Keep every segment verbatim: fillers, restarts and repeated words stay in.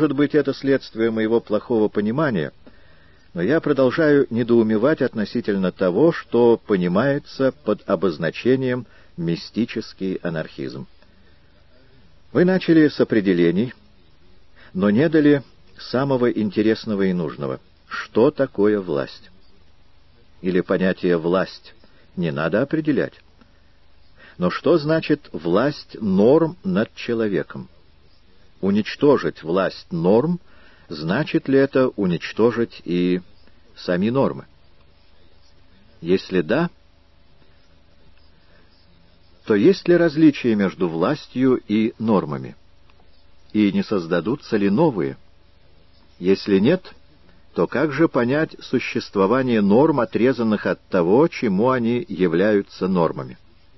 Может быть, это следствие моего плохого понимания, но я продолжаю недоумевать относительно того, что понимается под обозначением «мистический анархизм». Вы начали с определений, но не дали самого интересного и нужного. Что такое власть? Или понятие «власть» не надо определять. Но что значит власть норм над человеком? Уничтожить власть норм, значит ли это уничтожить и сами нормы? Если да, то есть ли различие между властью и нормами? И не создадутся ли новые? Если нет, то как же понять существование норм, отрезанных от того, чему они являются нормами?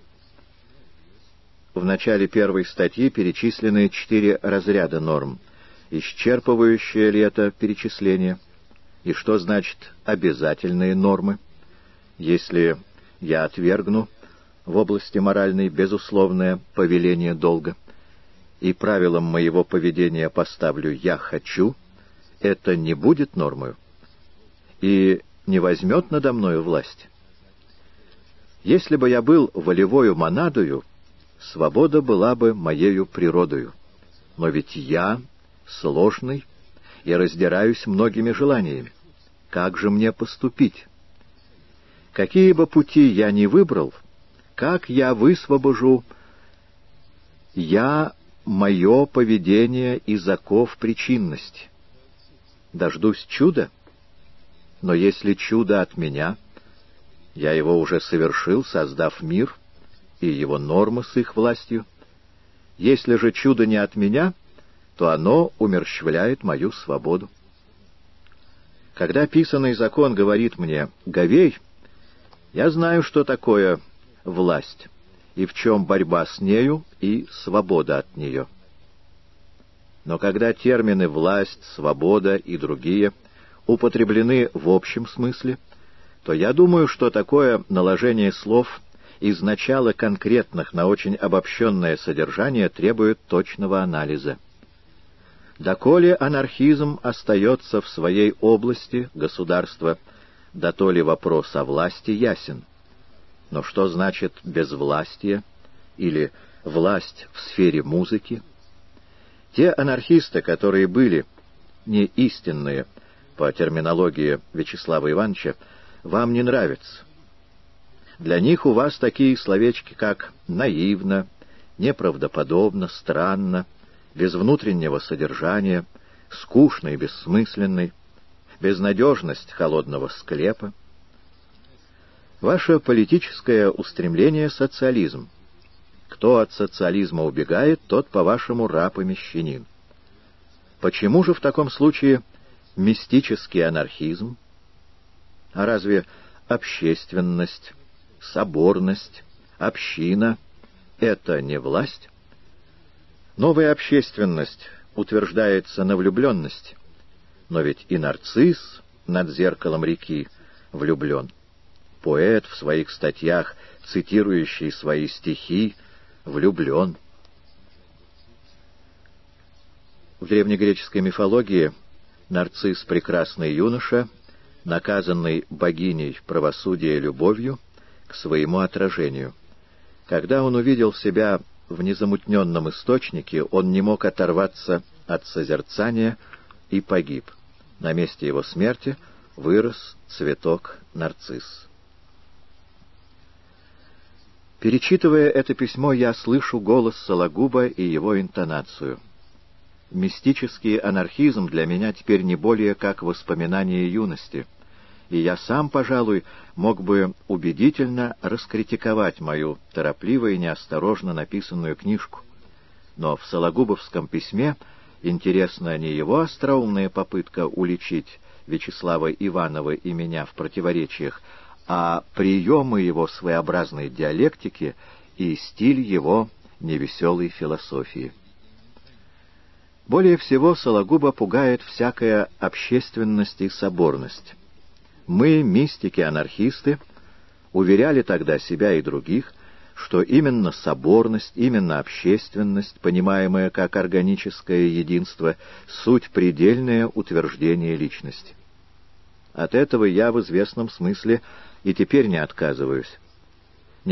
В начале первой статьи перечислены четыре разряда норм. Исчерпывающее ли это перечисление? И что значит обязательные нормы? Если я отвергну в области моральной безусловное повеление долга, и правилом моего поведения поставлю «я хочу», это не будет нормою и не возьмет надо мною власть. Если бы я был волевою монадою, свобода была бы моею природою. Но ведь я сложный и раздираюсь многими желаниями. Как же мне поступить? Какие бы пути я ни выбрал, как я высвобожу я мое поведение из оков причинности? Дождусь чуда? Но если чудо от меня, я его уже совершил, создав мир и его нормы с их властью. Если же чудо не от меня, то оно умерщвляет мою свободу. Когда писанный закон говорит мне «говей», я знаю, что такое власть, и в чем борьба с нею и свобода от нее. Но когда термины «власть», «свобода» и другие употреблены в общем смысле, то я думаю, что такое наложение слов из начала конкретных на очень обобщенное содержание требует точного анализа. Доколе анархизм остается в своей области государства, дотоле вопрос о власти ясен. Но что значит безвластие или власть в сфере музыки? Те анархисты, которые были не истинные, по терминологии Вячеслава Ивановича, вам не нравятся. Для них у вас такие словечки, как «наивно», «неправдоподобно», «странно», «без внутреннего содержания», «скучный», «бессмысленный», «безнадежность холодного склепа». Ваше политическое устремление — социализм. Кто от социализма убегает, тот, по-вашему, раб и мещанин. Почему же в таком случае мистический анархизм? А разве общественность, соборность, община — это не власть? Новая общественность утверждается на влюбленности, но ведь и нарцисс над зеркалом реки влюблен. Поэт в своих статьях, цитирующий свои стихи, влюблен. В древнегреческой мифологии нарцисс — прекрасный юноша, наказанный богиней правосудия любовью к своему отражению. Когда он увидел себя в незамутненном источнике, он не мог оторваться от созерцания и погиб. На месте его смерти вырос цветок нарцисс. Перечитывая это письмо, я слышу голос Сологуба и его интонацию. Мистический анархизм для меня теперь не более как воспоминание юности, и я сам, пожалуй, мог бы убедительно раскритиковать мою торопливо и неосторожно написанную книжку. Но в Сологубовском письме интересна не его остроумная попытка уличить Вячеслава Иванова и меня в противоречиях, а приемы его своеобразной диалектики и стиль его невеселой философии. Более всего Сологуба пугает всякая общественность и соборность. Мы, мистики-анархисты, уверяли тогда себя и других, что именно соборность, именно общественность, понимаемая как органическое единство, суть предельное утверждение личности. От этого я в известном смысле и теперь не отказываюсь,